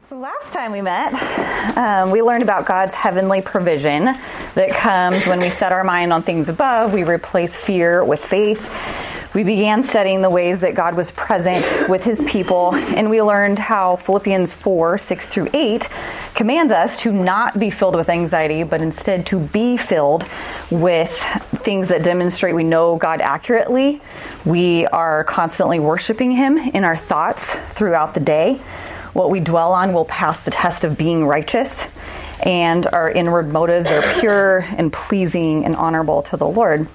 So last time we met, we learned about God's heavenly provision that comes when we set our mind on things above. We replace fear with faith. We began studying the ways that God was present with his people, and we learned how Philippians 4:6-8 commands us to not be filled with anxiety, but instead to be filled with things that demonstrate we know God accurately. We are constantly worshiping him in our thoughts throughout the day. What we dwell on will pass the test of being righteous, and our inward motives are pure and pleasing and honorable to the Lord.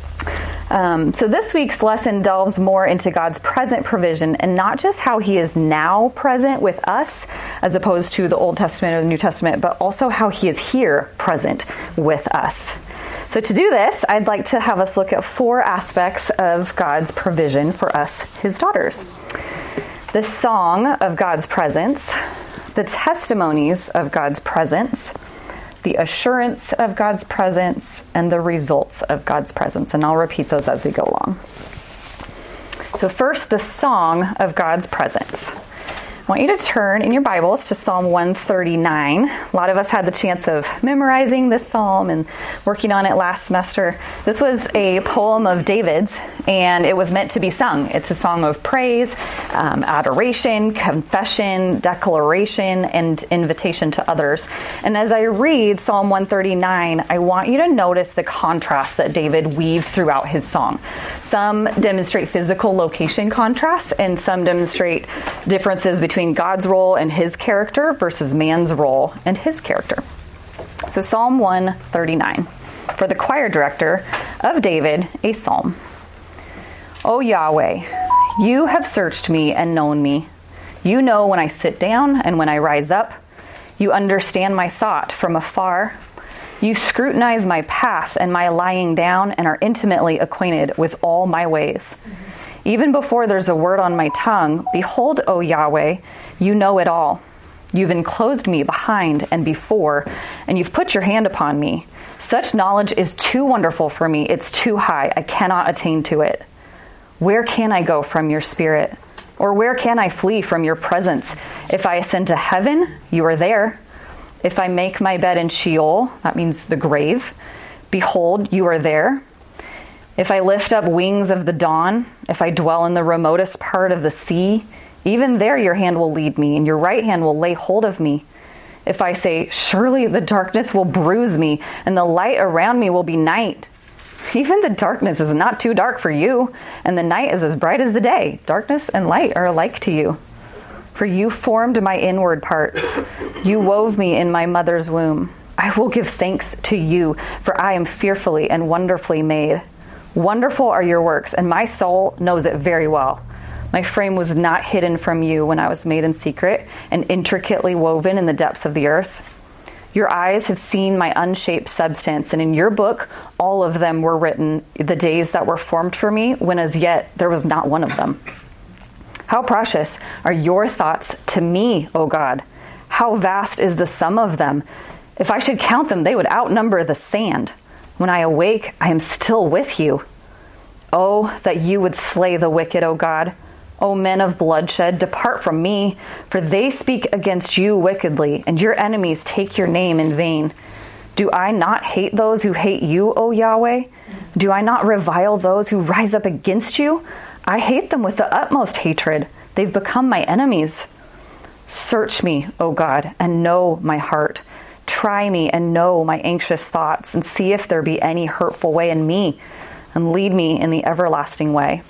So this week's lesson delves more into God's present provision, and not just how he is now present with us as opposed to the Old Testament or the New Testament, but also how he is here present with us. So to do this, I'd like to have us look at 4 aspects of God's provision for us, his daughters. The song of God's presence, the testimonies of God's presence, the assurance of God's presence, and the results of God's presence. And I'll repeat those as we go along. So first, the song of God's presence. I want you to turn in your Bibles to Psalm 139. A lot of us had the chance of memorizing this psalm and working on it last semester. This was a poem of David's, and it was meant to be sung. It's a song of praise, adoration, confession, declaration, and invitation to others. And as I read Psalm 139, I want you to notice the contrast that David weaves throughout his song. Some demonstrate physical location contrasts, and some demonstrate differences between God's role and his character versus man's role and his character. So Psalm 139, for the choir director of David, a psalm. O Yahweh, you have searched me and known me. You know when I sit down and when I rise up. You understand my thought from afar. You scrutinize my path and my lying down and are intimately acquainted with all my ways. Even before there's a word on my tongue, behold, O Yahweh, you know it all. You've enclosed me behind and before, and you've put your hand upon me. Such knowledge is too wonderful for me. It's too high. I cannot attain to it. Where can I go from your spirit? Or where can I flee from your presence? If I ascend to heaven, you are there. If I make my bed in Sheol, that means the grave, behold, you are there. If I lift up wings of the dawn, if I dwell in the remotest part of the sea, even there your hand will lead me, and your right hand will lay hold of me. If I say, surely the darkness will bruise me, and the light around me will be night. Even the darkness is not too dark for you, and the night is as bright as the day. Darkness and light are alike to you. For you formed my inward parts. You wove me in my mother's womb. I will give thanks to you, for I am fearfully and wonderfully made. Wonderful are your works, and my soul knows it very well. My frame was not hidden from you when I was made in secret and intricately woven in the depths of the earth. Your eyes have seen my unshaped substance, and in your book all of them were written, the days that were formed for me, when as yet there was not one of them. How precious are your thoughts to me, O God! How vast is the sum of them! If I should count them, they would outnumber the sand. When I awake, I am still with you. Oh, that you would slay the wicked, O God. O men of bloodshed, depart from me, for they speak against you wickedly, and your enemies take your name in vain. Do I not hate those who hate you, O Yahweh? Do I not revile those who rise up against you? I hate them with the utmost hatred. They've become my enemies. Search me, O God, and know my heart. Try me and know my anxious thoughts, and see if there be any hurtful way in me, and lead me in the everlasting way.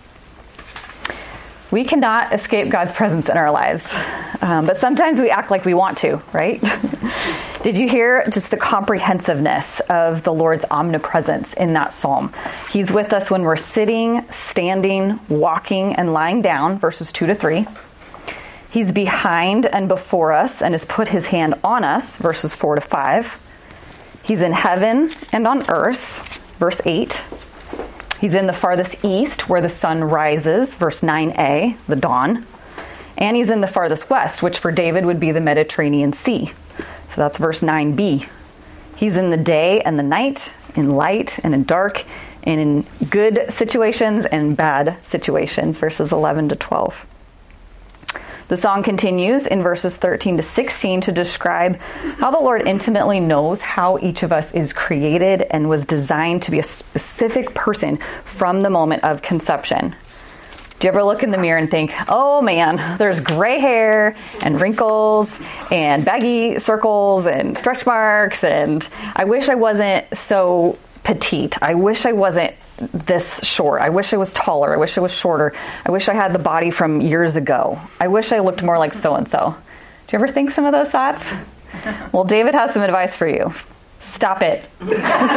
We cannot escape God's presence in our lives, but sometimes we act like we want to, right? Did you hear just the comprehensiveness of the Lord's omnipresence in that psalm? He's with us when we're sitting, standing, walking, and lying down, verses 2-3. He's behind and before us and has put his hand on us, verses 4-5. He's in heaven and on earth, verse 8. He's in the farthest east where the sun rises, verse 9a, the dawn. And he's in the farthest west, which for David would be the Mediterranean Sea. So that's verse 9b. He's in the day and the night, in light and in dark, and in good situations and bad situations, verses 11-12. The song continues in verses 13 to 16 to describe how the Lord intimately knows how each of us is created and was designed to be a specific person from the moment of conception. Do you ever look in the mirror and think, oh man, there's gray hair and wrinkles and baggy circles and stretch marks, and I wish I wasn't so petite. I wish I wasn't this short. I wish I was taller. I wish I was shorter. I wish I had the body from years ago. I wish I looked more like so-and-so. Do you ever think some of those thoughts? Well, David has some advice for you. Stop it. The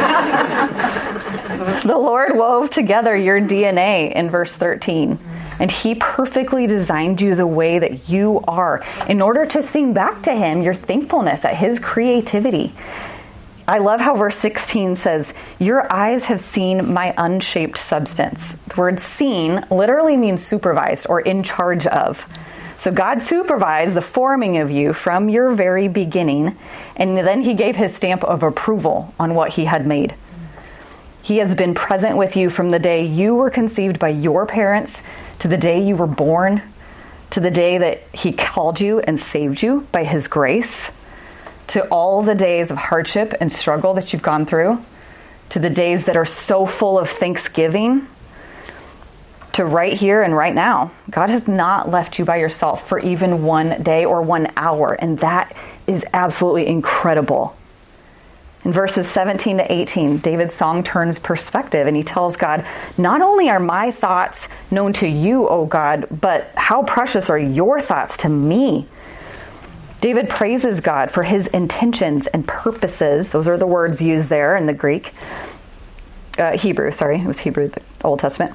Lord wove together your DNA in verse 13, and he perfectly designed you the way that you are in order to sing back to him your thankfulness at his creativity. I love how verse 16 says, your eyes have seen my unshaped substance. The word seen literally means supervised or in charge of. So God supervised the forming of you from your very beginning, and then he gave his stamp of approval on what he had made. He has been present with you from the day you were conceived by your parents to the day you were born, to the day that he called you and saved you by his grace, to all the days of hardship and struggle that you've gone through, to the days that are so full of thanksgiving, to right here and right now. God has not left you by yourself for even one day or 1 hour, and that is absolutely incredible. In verses 17 to 18, David's song turns perspective, and he tells God, not only are my thoughts known to you, O God, but how precious are your thoughts to me. David praises God for his intentions and purposes. Those are the words used there in the Greek. Hebrew, it was Hebrew, the Old Testament.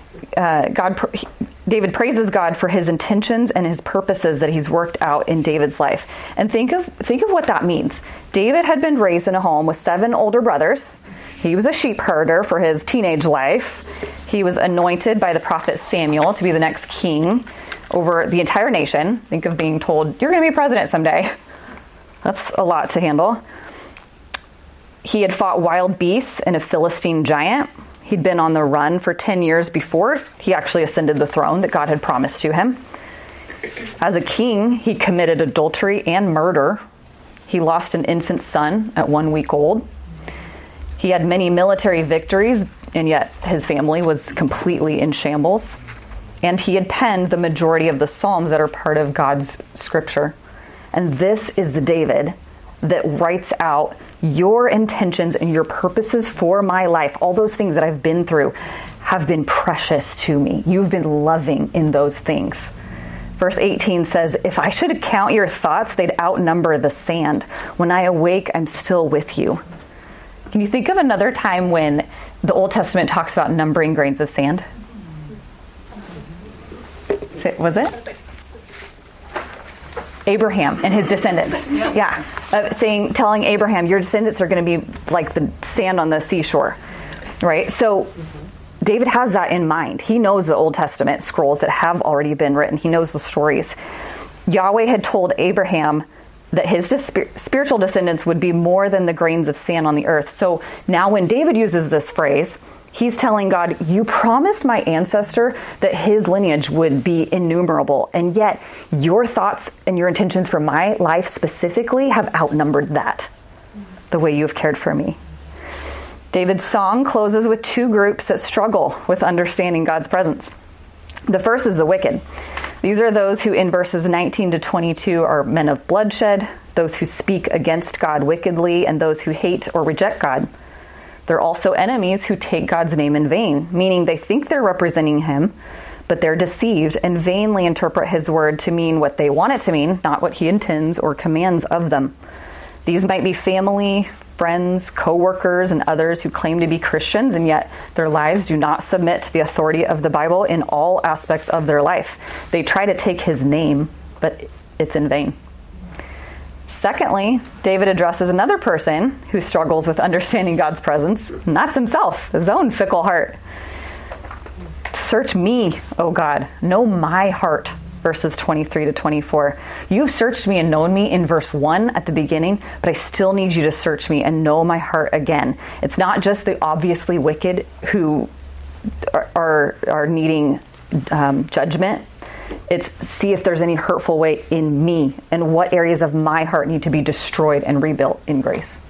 David praises God for his intentions and his purposes that he's worked out in David's life. And think of what that means. David had been raised in a home with 7 older brothers. He was a sheep herder for his teenage life. He was anointed by the prophet Samuel to be the next king over the entire nation. Think of being told, you're going to be president someday. That's a lot to handle. He had fought wild beasts and a Philistine giant. He'd been on the run for 10 years before he actually ascended the throne that God had promised to him. As a king, he committed adultery and murder. He lost an infant son at 1 week old. He had many military victories, and yet his family was completely in shambles. And he had penned the majority of the Psalms that are part of God's scripture. And this is the David that writes out your intentions and your purposes for my life. All those things that I've been through have been precious to me. You've been loving in those things. Verse 18 says, if I should count your thoughts, they'd outnumber the sand. When I awake, I'm still with you. Can you think of another time when the Old Testament talks about numbering grains of sand? Was it? Abraham and his descendants. Yeah. Telling Abraham, your descendants are going to be like the sand on the seashore. Right? So David has that in mind. He knows the Old Testament scrolls that have already been written. He knows the stories. Yahweh had told Abraham that his spiritual descendants would be more than the grains of sand on the earth. So now when David uses this phrase, he's telling God, you promised my ancestor that his lineage would be innumerable, and yet your thoughts and your intentions for my life specifically have outnumbered that, the way you've cared for me. David's song closes with 2 groups that struggle with understanding God's presence. The first is the wicked. These are those who in verses 19 to 22 are men of bloodshed, those who speak against God wickedly, and those who hate or reject God. They're also enemies who take God's name in vain, meaning they think they're representing him, but they're deceived and vainly interpret his word to mean what they want it to mean, not what he intends or commands of them. These might be family, friends, co-workers, and others who claim to be Christians, and yet their lives do not submit to the authority of the Bible in all aspects of their life. They try to take his name, but it's in vain. Secondly, David addresses another person who struggles with understanding God's presence, and that's himself, his own fickle heart. Search me, O God, know my heart, verses 23 to 24. You've searched me and known me in verse 1 at the beginning, but I still need you to search me and know my heart again. It's not just the obviously wicked who are needing judgment It's see if there's any hurtful way in me and what areas of my heart need to be destroyed and rebuilt in grace.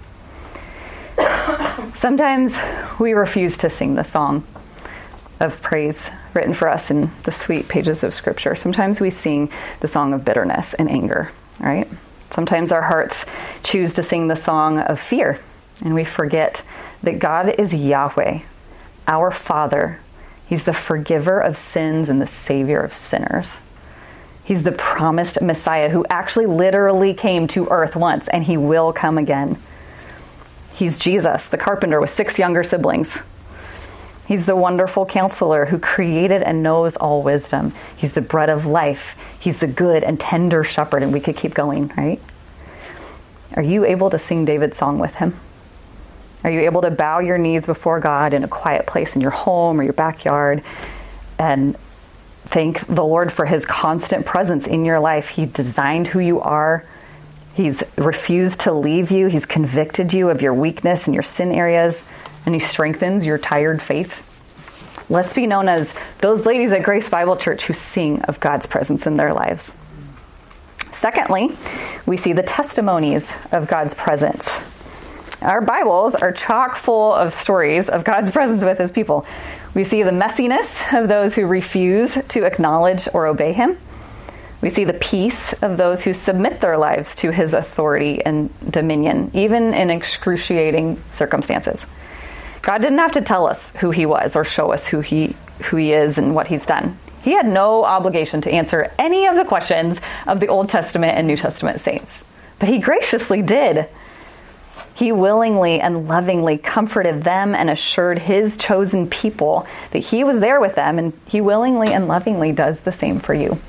Sometimes we refuse to sing the song of praise written for us in the sweet pages of Scripture. Sometimes we sing the song of bitterness and anger, right? Sometimes our hearts choose to sing the song of fear, and we forget that God is Yahweh, our Father. He's the forgiver of sins and the Savior of sinners. He's the promised Messiah who actually literally came to earth once, and he will come again. He's Jesus, the carpenter with 6 younger siblings. He's the wonderful counselor who created and knows all wisdom. He's the bread of life. He's the good and tender shepherd, and we could keep going, right? Are you able to sing David's song with him? Are you able to bow your knees before God in a quiet place in your home or your backyard and thank the Lord for his constant presence in your life? He designed who you are. He's refused to leave you. He's convicted you of your weakness and your sin areas, and he strengthens your tired faith. Let's be known as those ladies at Grace Bible Church who sing of God's presence in their lives. Secondly, we see the testimonies of God's presence. Our Bibles are chock full of stories of God's presence with his people. We see the messiness of those who refuse to acknowledge or obey him. We see the peace of those who submit their lives to his authority and dominion, even in excruciating circumstances. God didn't have to tell us who he was or show us who he is and what he's done. He had no obligation to answer any of the questions of the Old Testament and New Testament saints. But he graciously did. He willingly and lovingly comforted them and assured his chosen people that he was there with them, and he willingly and lovingly does the same for you.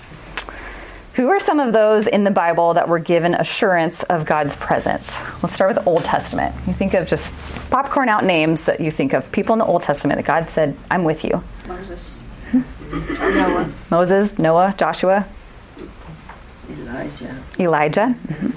Who are some of those in the Bible that were given assurance of God's presence? Let's start with the Old Testament. You think of just popcorn out names that you think of people in the Old Testament that God said, I'm with you. Noah. Moses, Noah, Joshua. Elijah. Mm-hmm.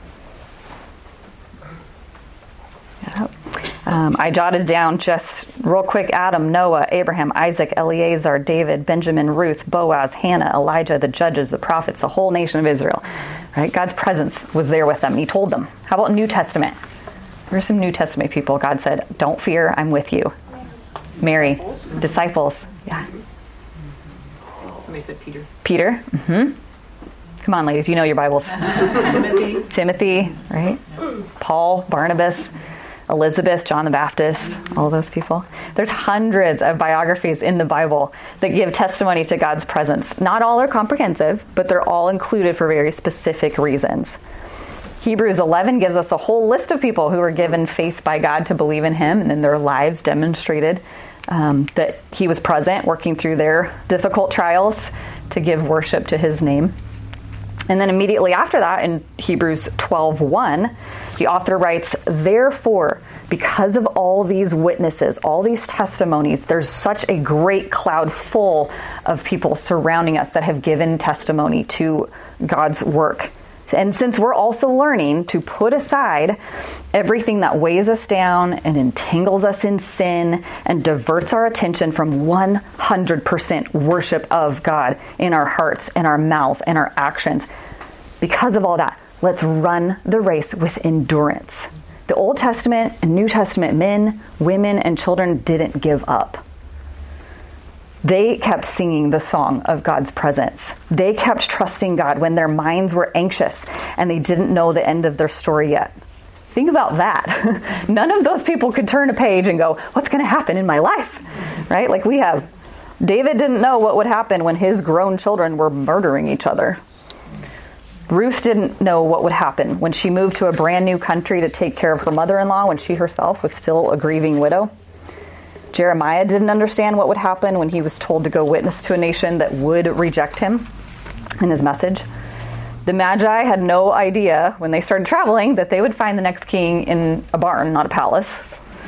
I jotted down just real quick Adam, Noah, Abraham, Isaac, Eleazar, David, Benjamin, Ruth, Boaz, Hannah, Elijah, the judges, the prophets, the whole nation of Israel. Right? God's presence was there with them. And he told them. How about New Testament? There are some New Testament people. God said, don't fear, I'm with you. Mary, disciples. Yeah. Somebody said Peter. Peter. Mm-hmm. Come on, ladies. You know your Bibles. Timothy, right? Paul, Barnabas, Elizabeth, John the Baptist, all those people. There's hundreds of biographies in the Bible that give testimony to God's presence. Not all are comprehensive, but they're all included for very specific reasons. Hebrews 11 gives us a whole list of people who were given faith by God to believe in him, and then their lives demonstrated that he was present, working through their difficult trials to give worship to his name. And then immediately after that, in Hebrews 12:1, the author writes, therefore, because of all these witnesses, all these testimonies, there's such a great cloud full of people surrounding us that have given testimony to God's work. And since we're also learning to put aside everything that weighs us down and entangles us in sin and diverts our attention from 100% worship of God in our hearts and our mouths and our actions, because of all that, let's run the race with endurance. The Old Testament and New Testament men, women, and children didn't give up. They kept singing the song of God's presence. They kept trusting God when their minds were anxious and they didn't know the end of their story yet. Think about that. None of those people could turn a page and go, what's going to happen in my life? Right? Like we have. David didn't know what would happen when his grown children were murdering each other. Ruth didn't know what would happen when she moved to a brand new country to take care of her mother-in-law when she herself was still a grieving widow. Jeremiah didn't understand what would happen when he was told to go witness to a nation that would reject him and his message. The Magi had no idea when they started traveling that they would find the next king in a barn, not a palace.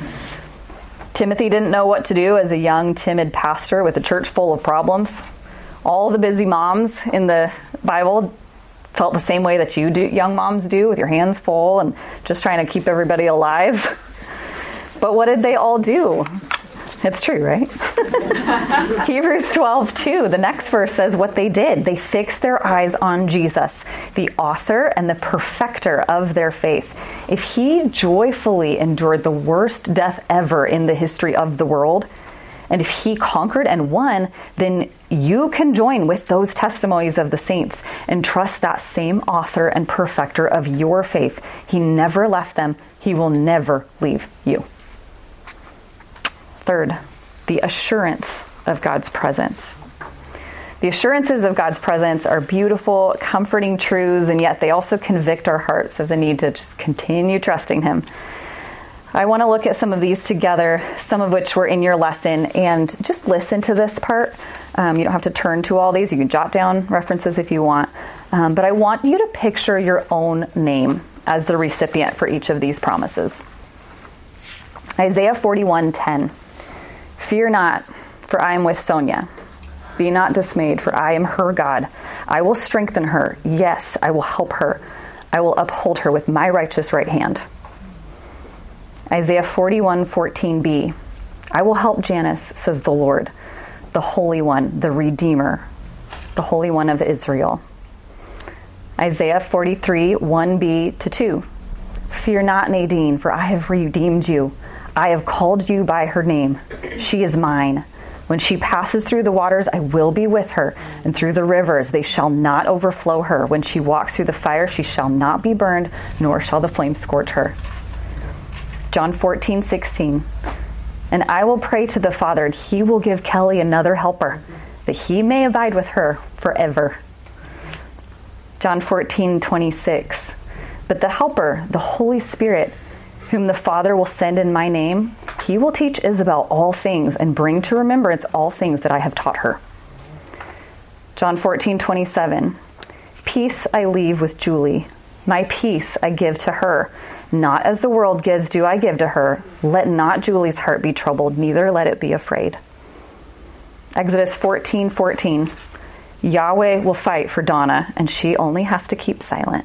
Timothy didn't know what to do as a young, timid pastor with a church full of problems. All the busy moms in the Bible felt the same way that you do, young moms do, with your hands full and just trying to keep everybody alive. But what did they all do? It's true, right? Hebrews 12:2, the next verse says what they did. They fixed their eyes on Jesus, the author and the perfecter of their faith. If he joyfully endured the worst death ever in the history of the world, and if he conquered and won, then you can join with those testimonies of the saints and trust that same author and perfecter of your faith. He never left them. He will never leave you. Third, the assurance of God's presence. The assurances of God's presence are beautiful, comforting truths, and yet they also convict our hearts of the need to just continue trusting him. I want to look at some of these together, some of which were in your lesson, and just listen to this part. You don't have to turn to all these. You can jot down references if you want. But I want you to picture your own name as the recipient for each of these promises. Isaiah 41:10. Fear not, for I am with Sonia. Be not dismayed, for I am her God. I will strengthen her. Yes, I will help her. I will uphold her with my righteous right hand. Isaiah 41:14b. I will help Janice, says the Lord, the Holy One, the Redeemer, the Holy One of Israel. Isaiah 43:1b-2. Fear not, Nadine, for I have redeemed you. I have called you by her name. She is mine. When she passes through the waters, I will be with her, and through the rivers, they shall not overflow her. When she walks through the fire, she shall not be burned, nor shall the flame scorch her. John 14:16. And I will pray to the Father, and he will give Kelly another helper, that he may abide with her forever. John 14:26. But the helper, the Holy Spirit, whom the Father will send in my name, he will teach Isabel all things and bring to remembrance all things that I have taught her. John 14:27. Peace I leave with Julie. My peace I give to her. Not as the world gives do I give to her. Let not Julie's heart be troubled, neither let it be afraid. Exodus 14:14. Yahweh will fight for Donna, and she only has to keep silent.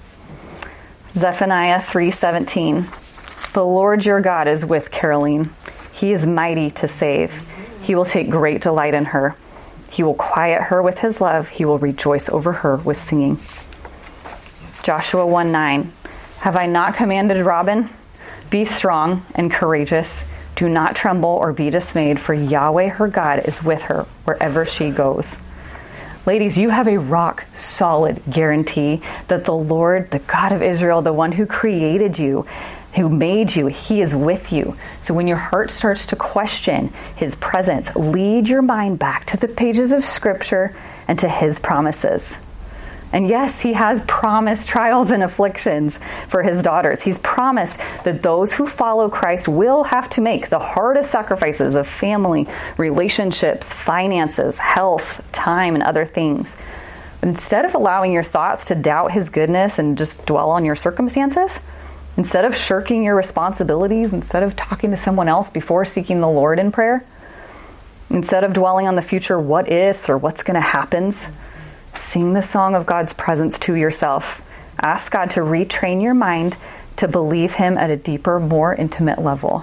Zephaniah 3:17. The Lord your God is with Caroline. He is mighty to save. He will take great delight in her. He will quiet her with his love. He will rejoice over her with singing. Joshua 1:9. Have I not commanded Robin? Be strong and courageous. Do not tremble or be dismayed, for Yahweh her God is with her wherever she goes. Ladies, you have a rock solid guarantee that the Lord, the God of Israel, the one who created you, who made you, he is with you. So when your heart starts to question his presence, lead your mind back to the pages of Scripture and to his promises. And yes, he has promised trials and afflictions for his daughters. He's promised that those who follow Christ will have to make the hardest sacrifices of family, relationships, finances, health, time, and other things. But instead of allowing your thoughts to doubt his goodness and just dwell on your circumstances, instead of shirking your responsibilities, instead of talking to someone else before seeking the Lord in prayer, instead of dwelling on the future what ifs or what's going to happen, sing the song of God's presence to yourself. Ask God to retrain your mind to believe him at a deeper, more intimate level.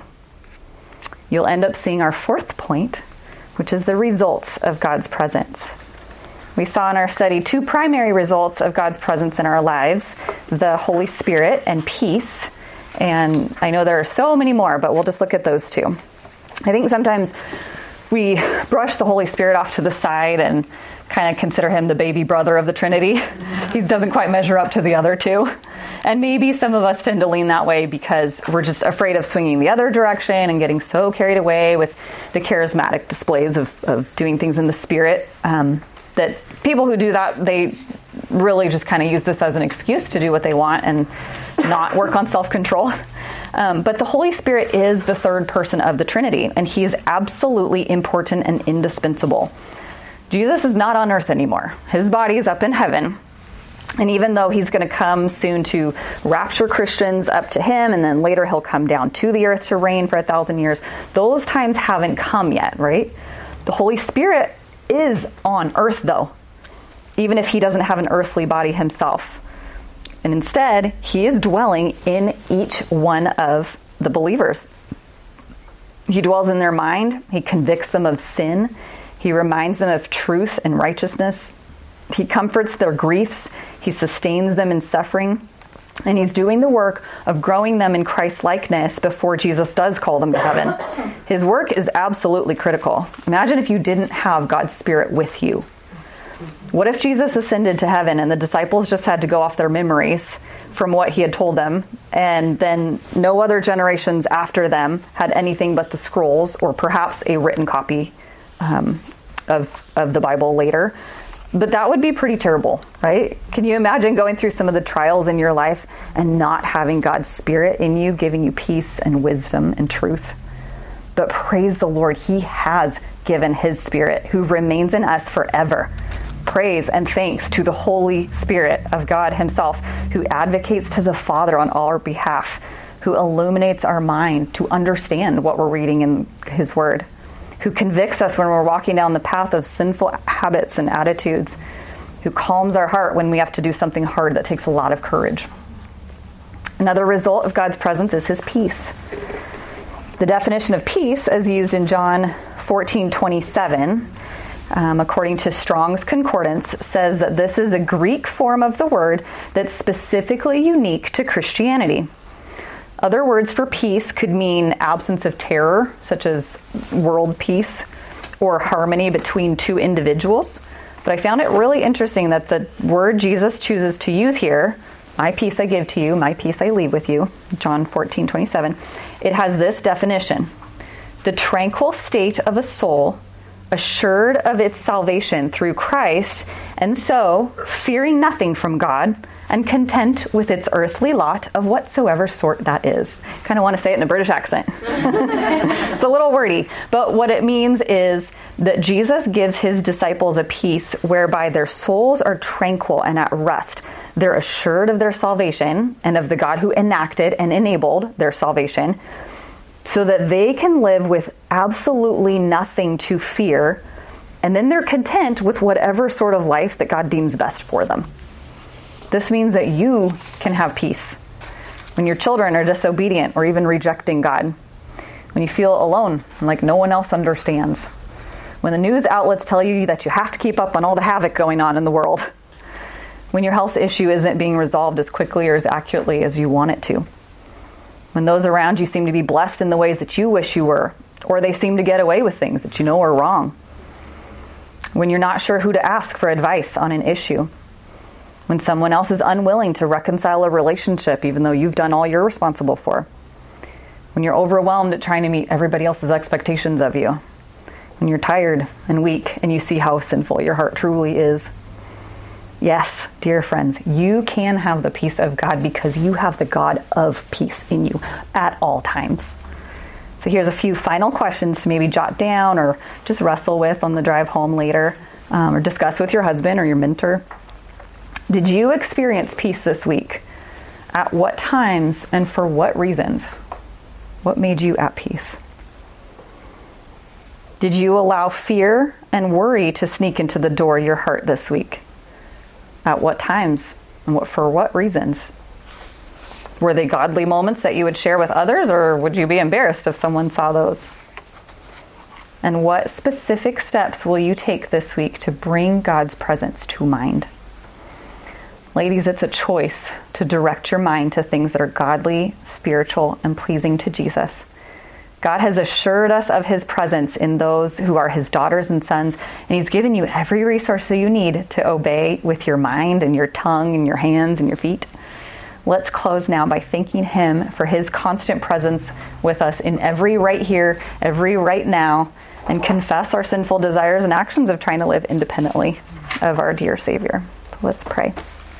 You'll end up seeing our fourth point, which is the results of God's presence. We saw in our study two primary results of God's presence in our lives, the Holy Spirit and peace. And I know there are so many more, but we'll just look at those two. I think sometimes we brush the Holy Spirit off to the side and kind of consider him the baby brother of the Trinity. He doesn't quite measure up to the other two. And maybe some of us tend to lean that way because we're just afraid of swinging the other direction and getting so carried away with the charismatic displays of doing things in the Spirit, that people who do that, they really just kind of use this as an excuse to do what they want and not work on self-control. But the Holy Spirit is the third person of the Trinity, and he is absolutely important and indispensable. Jesus is not on earth anymore. His body is up in heaven. And even though he's going to come soon to rapture Christians up to him, and then later he'll come down to the earth to reign for 1,000 years, those times haven't come yet, right? The Holy Spirit is on earth, though, even if he doesn't have an earthly body himself. And instead, he is dwelling in each one of the believers. He dwells in their mind. He convicts them of sin. He reminds them of truth and righteousness. He comforts their griefs. He sustains them in suffering. And he's doing the work of growing them in Christ's likeness before Jesus does call them to heaven. His work is absolutely critical. Imagine if you didn't have God's Spirit with you. What if Jesus ascended to heaven and the disciples just had to go off their memories from what he had told them, and then no other generations after them had anything but the scrolls, or perhaps a written copy of the Bible later? But that would be pretty terrible, right? Can you imagine going through some of the trials in your life and not having God's Spirit in you, giving you peace and wisdom and truth? But praise the Lord, he has given his Spirit, who remains in us forever. Praise and thanks to the Holy Spirit of God himself, who advocates to the Father on our behalf, who illuminates our mind to understand what we're reading in his word, who convicts us when we're walking down the path of sinful habits and attitudes, who calms our heart when we have to do something hard that takes a lot of courage. Another result of God's presence is his peace. The definition of peace, as used in John 14:27, according to Strong's Concordance, says that this is a Greek form of the word that's specifically unique to Christianity. Other words for peace could mean absence of terror, such as world peace, or harmony between two individuals. But I found it really interesting that the word Jesus chooses to use here, my peace I give to you, my peace I leave with you, John 14:27, it has this definition: the tranquil state of a soul assured of its salvation through Christ, and so fearing nothing from God, and content with its earthly lot of whatsoever sort that is. Kind of want to say it in a British accent. It's a little wordy, but what it means is that Jesus gives his disciples a peace whereby their souls are tranquil and at rest. They're assured of their salvation and of the God who enacted and enabled their salvation, so that they can live with absolutely nothing to fear, and then they're content with whatever sort of life that God deems best for them. This means that you can have peace when your children are disobedient or even rejecting God, when you feel alone and like no one else understands, when the news outlets tell you that you have to keep up on all the havoc going on in the world, when your health issue isn't being resolved as quickly or as accurately as you want it to, when those around you seem to be blessed in the ways that you wish you were, or they seem to get away with things that you know are wrong, when you're not sure who to ask for advice on an issue, when someone else is unwilling to reconcile a relationship even though you've done all you're responsible for, when you're overwhelmed at trying to meet everybody else's expectations of you, when you're tired and weak and you see how sinful your heart truly is. Yes, dear friends, you can have the peace of God because you have the God of peace in you at all times. So here's a few final questions to maybe jot down or just wrestle with on the drive home later, or discuss with your husband or your mentor. Did you experience peace this week? At what times and for what reasons? What made you at peace? Did you allow fear and worry to sneak into the door of your heart this week? At what times and for what reasons? Were they godly moments that you would share with others, or would you be embarrassed if someone saw those? And what specific steps will you take this week to bring God's presence to mind? Ladies, it's a choice to direct your mind to things that are godly, spiritual, and pleasing to Jesus. God has assured us of his presence in those who are his daughters and sons, and he's given you every resource that you need to obey with your mind and your tongue and your hands and your feet. Let's close now by thanking him for his constant presence with us in every right here, every right now, and confess our sinful desires and actions of trying to live independently of our dear Savior. So let's pray.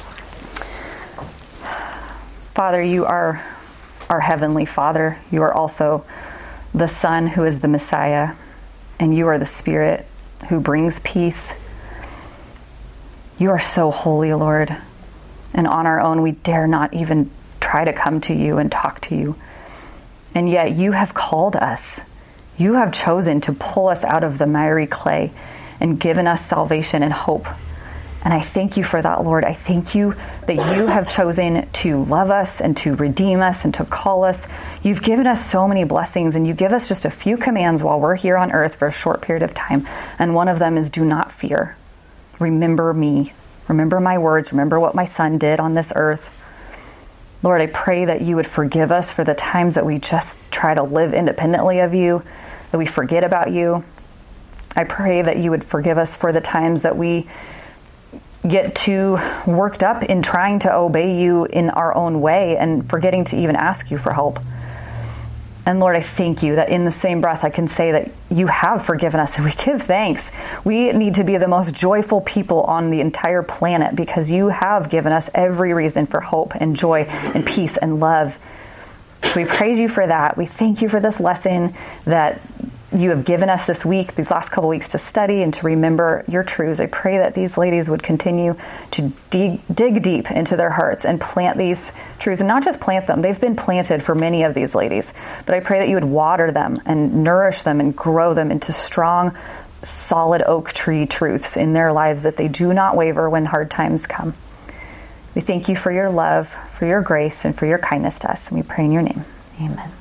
Father, you are our heavenly Father. You are also the Son who is the Messiah, and you are the Spirit who brings peace. You are so holy, Lord, and on our own we dare not even try to come to you and talk to you. And yet you have called us. You have chosen to pull us out of the miry clay and given us salvation and hope. And I thank you for that, Lord. I thank you that you have chosen to love us and to redeem us and to call us. You've given us so many blessings, and you give us just a few commands while we're here on earth for a short period of time. And one of them is do not fear. Remember me. Remember my words. Remember what my son did on this earth. Lord, I pray that you would forgive us for the times that we just try to live independently of you, that we forget about you. I pray that you would forgive us for the times that we get too worked up in trying to obey you in our own way and forgetting to even ask you for help. And Lord, I thank you that in the same breath I can say that you have forgiven us, and we give thanks. We need to be the most joyful people on the entire planet because you have given us every reason for hope and joy and peace and love. So we praise you for that. We thank you for this lesson that you have given us this week, these last couple weeks, to study and to remember your truths. I pray that these ladies would continue to dig deep into their hearts and plant these truths, and not just plant them. They've been planted for many of these ladies, but I pray that you would water them and nourish them and grow them into strong, solid oak tree truths in their lives, that they do not waver when hard times come. We thank you for your love, for your grace, and for your kindness to us, and we pray in your name. Amen.